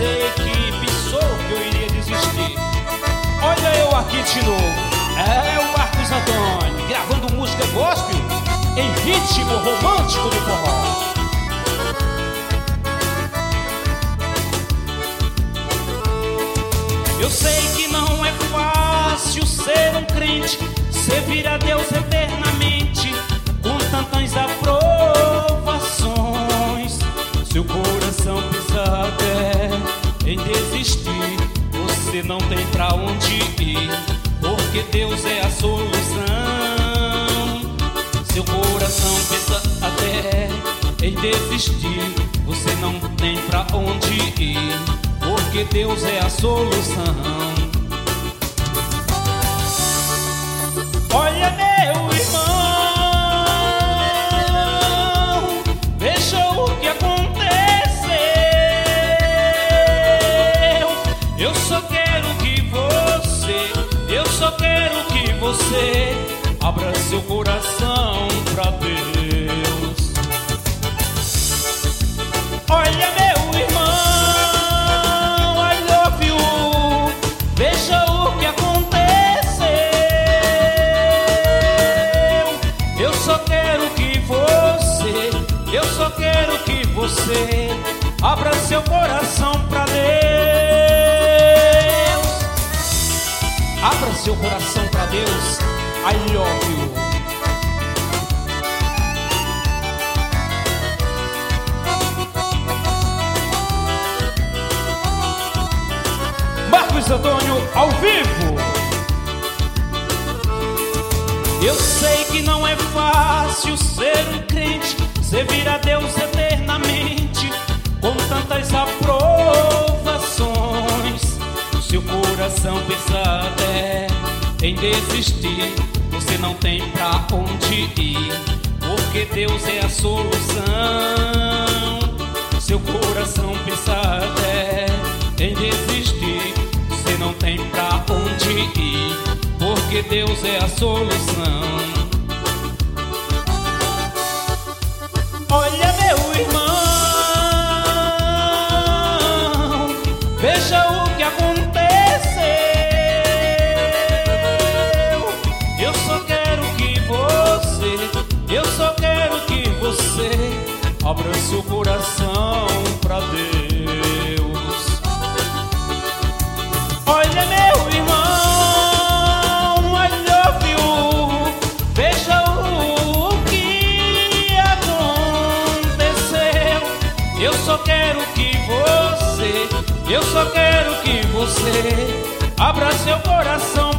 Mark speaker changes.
Speaker 1: sei que pensou que eu iria desistir. Olha eu aqui de novo, é o Marcos Antônio, gravando música gospel em ritmo romântico do forró. Eu sei que não é fácil ser um crente, servir a Deus eternamente, com tantas aprovações. Seu coração pensa até em desistir, você não tem pra onde ir, porque Deus é a solução. Seu coração pensa até em desistir, você não tem pra onde ir, porque Deus é a solução. Olha meu irmão, veja o que aconteceu. Eu só quero que você abra seu coração pra Deus. Olha meu irmão, I love you, veja o que aconteceu. Eu só quero que você abra seu coração pra Deus. Abra seu coração pra Deus, I love you. Marcos Antônio ao vivo. Eu sei que não é fácil ser um crente, servir a Deus eternamente, com tantas aprovações. Seu coração pensa até em desistir, você não tem pra onde ir, porque Deus é a solução. Seu coração pensa até em desistir, você não tem pra onde ir, porque Deus é a solução. Olha meu irmão, veja o que aconteceu. Eu só quero que você abra seu coração pra Deus. Olha meu irmão, I love you, veja o que aconteceu. Eu só quero que você abra seu coração